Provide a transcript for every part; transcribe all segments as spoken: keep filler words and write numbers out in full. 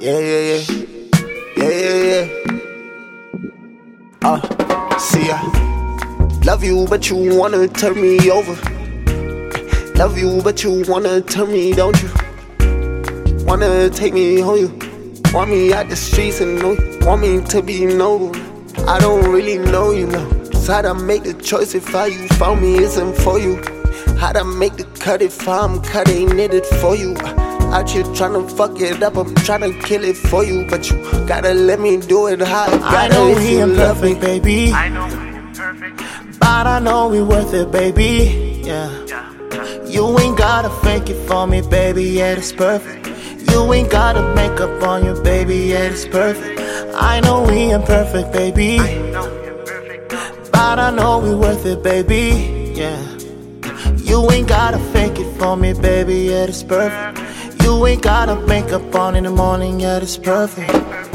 Yeah, yeah, yeah. Yeah, yeah, yeah. Uh, see, I love you, but you wanna turn me over. Love you, but you wanna turn me, don't you? Wanna take me home, you want me out the streets and know you. Want me to be noble. I don't really know you now. How'd I make the choice if how you found me isn't for you? How'd I make the cut if I'm cut ain't needed for you? Out here tryna fuck it up, I'm tryna kill it for you. But you gotta let me do it how I gotta. I know we me. imperfect, baby. I know we imperfect, but I know we worth it, baby. Yeah. You ain't gotta fake it for me, baby. Yeah, it's perfect. You ain't gotta make up on you, baby. Yeah, it's perfect. I know we imperfect, baby. I know we imperfect, but I know we worth it, baby. Yeah. You ain't gotta fake it for me, baby. Yeah, it's perfect. You ain't gotta make up on in the morning. Yeah, it's perfect.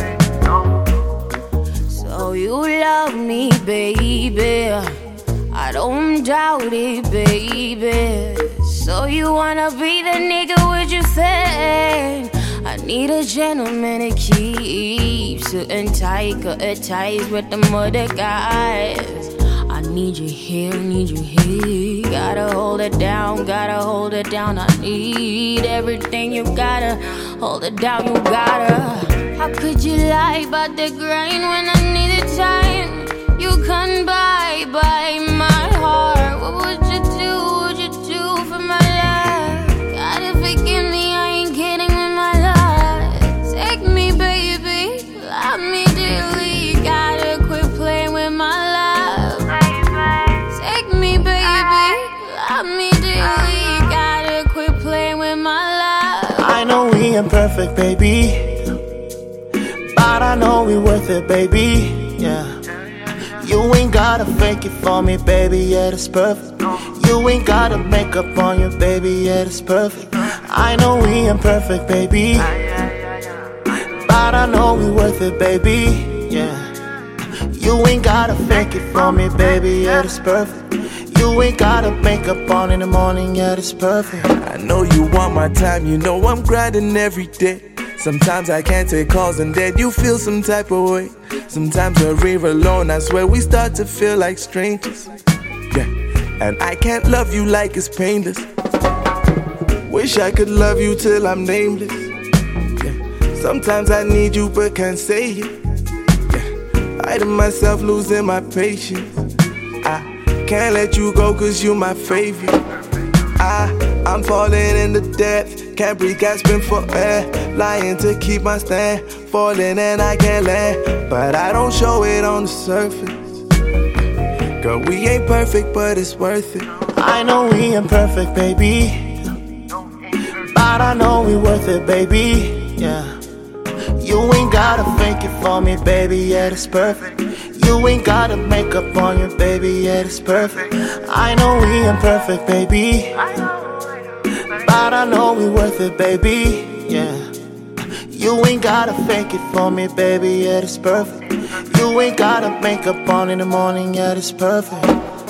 So you love me, baby. I don't doubt it, baby. So you wanna be the nigga, what you say? I need a gentleman to keep sitting tight, cutting ties with the other guys. I need you here, need you here. Gotta hold it down, gotta hold it down. I need everything, you gotta hold it down, you gotta. How could you lie about the grind when I needed time? You couldn't buy, buy my heart. What would you do, would you do for my life? Gotta forgive me, I ain't kidding with my love. Take me, baby, love me dearly. Gotta quit playing with my love. Take me, baby, love me dearly. Gotta quit playing with my love. I know we imperfect, baby, but I know we worth it, baby. Yeah. You ain't gotta fake it for me, baby, yeah, that's perfect. You ain't gotta make up on you, baby, yeah, that's perfect. I know we imperfect, baby, but I know we worth it, baby, yeah. You ain't gotta fake it for me, baby, yeah, that's perfect. You ain't gotta make up on in the morning, yeah, that's perfect. I know you want my time, you know I'm grinding every day. Sometimes I can't take calls and then you feel some type of way. Sometimes we're here alone, I swear we start to feel like strangers. Yeah, and I can't love you like it's painless. Wish I could love you till I'm nameless. Yeah, sometimes I need you but can't say it. Yeah, I to myself losing my patience. I can't let you go cause you my favorite. I, I'm falling in the depths, can't breathe, gasping for air. Lying to keep my stand, falling and I can't land. But I don't show it on the surface. Girl, we ain't perfect, but it's worth it. I know we imperfect, baby, but I know we worth it, baby, yeah. You ain't gotta fake it for me, baby, yeah, that's perfect. You ain't gotta make up on you, baby, yeah, that's perfect. I know we imperfect, baby, but I know we worth it, baby, yeah. You ain't gotta fake it for me, baby, yeah, that's perfect. You ain't gotta make up on in the morning, yeah, that's perfect.